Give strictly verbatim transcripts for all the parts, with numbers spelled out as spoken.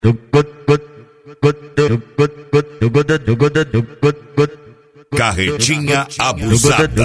Carretinha abusada.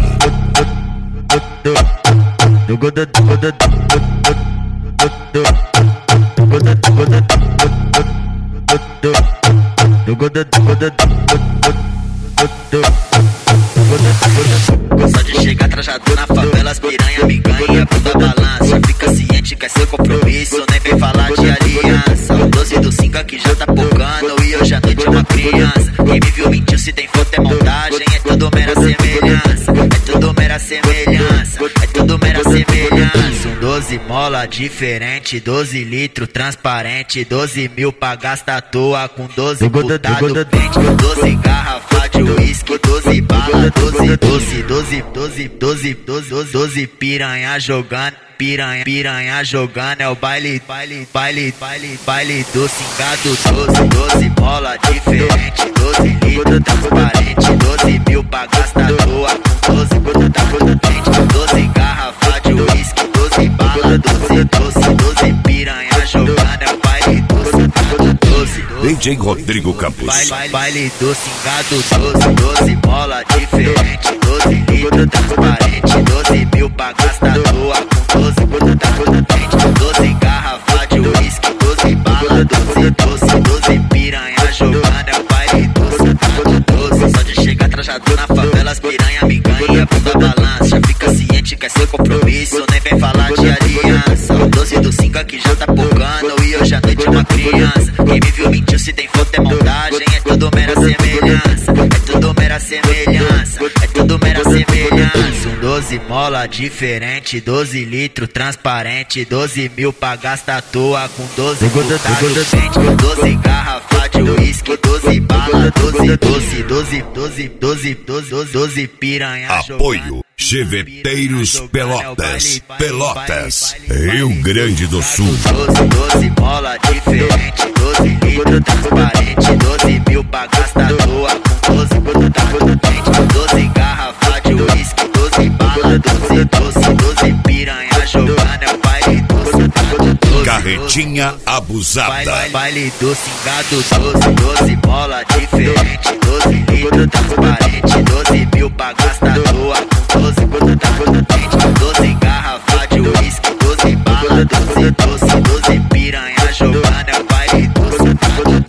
Só de chegar trajado na favela, as piranha me ganha, bunda balança. Fica ciente que é seu compromisso, nem vem falar de aliança. O doze do cinco aqui já tá pocando e hoje à noite é uma criança. Quem me viu mentiu, se tem foto é montagem, é tudo mera semelhança. É tudo mera semelhança, é tudo mera semelhança. Um doze mola diferente, doze litro transparente, doze mil pra gastar à toa com doze putado dente, doze garrafa de uísque, doze bala, doze, doze, doze, doze, doze, doze, doze piranha jogando, piranha, piranha jogando, é o baile, baile, baile, baile, baile do cingado. Doze, doze mola diferente, doze litro transparente, doze mil pra gastar à toa com doze putado dente, doze garrafa de uísque, doze bala, doze, doze, doze piranha jogando, é o baile do cingado. Doze, D J Rodrigo Campos. Baile, baile do cingado. Doze, doze mola diferente, doze litro transparente, doze mil pra gastar à toa com doze putado dente, doze garrafa de uísque, doze bala, doze, doze, doze piranha jogando, é o baile do cingado. Doze, só de chegar trajado na favela, as piranha me ganha, bunda balança. Já fica ciente que é seu compromisso, nem vem falar de aliança. O doze do cinco aqui já tá pocando e hoje à noite é uma criança. Quem me viu mentiu, se tem foto é montagem, é tudo mera semelhança. É tudo mera semelhança, é tudo mera semelhança. Um doze mola diferente, doze litro transparente, doze mil pra gastar à toa com doze putado dente, doze garrafa de uísque, doze bala, doze, doze, doze, doze, doze, doze, doze piranha jogando. Apoio Cheveteiros Pelotas, Pelotas, Rio Grande do Sul. Doze, doze mola diferente, doze litro transparente, doze mil pra gastar à toa com doze putado dente, doze garrafa de uísque, doze bala, doze, doze, doze piranha jogando, é o baile do cingado. Carretinha abusada. Baile, baile do cingado. Doze, doze mola diferente, doze litro transparente, doze mil pra gastar à toa com doze putado dente, doze garrafa de uísque, doze bala, doze, doze, doze piranha jogando, é o baile do cingado.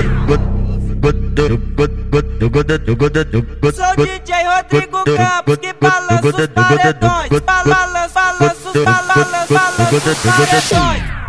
Sou D J Rodrigo Campos que balança os paredões, balança, balança, balança, balança os paredões.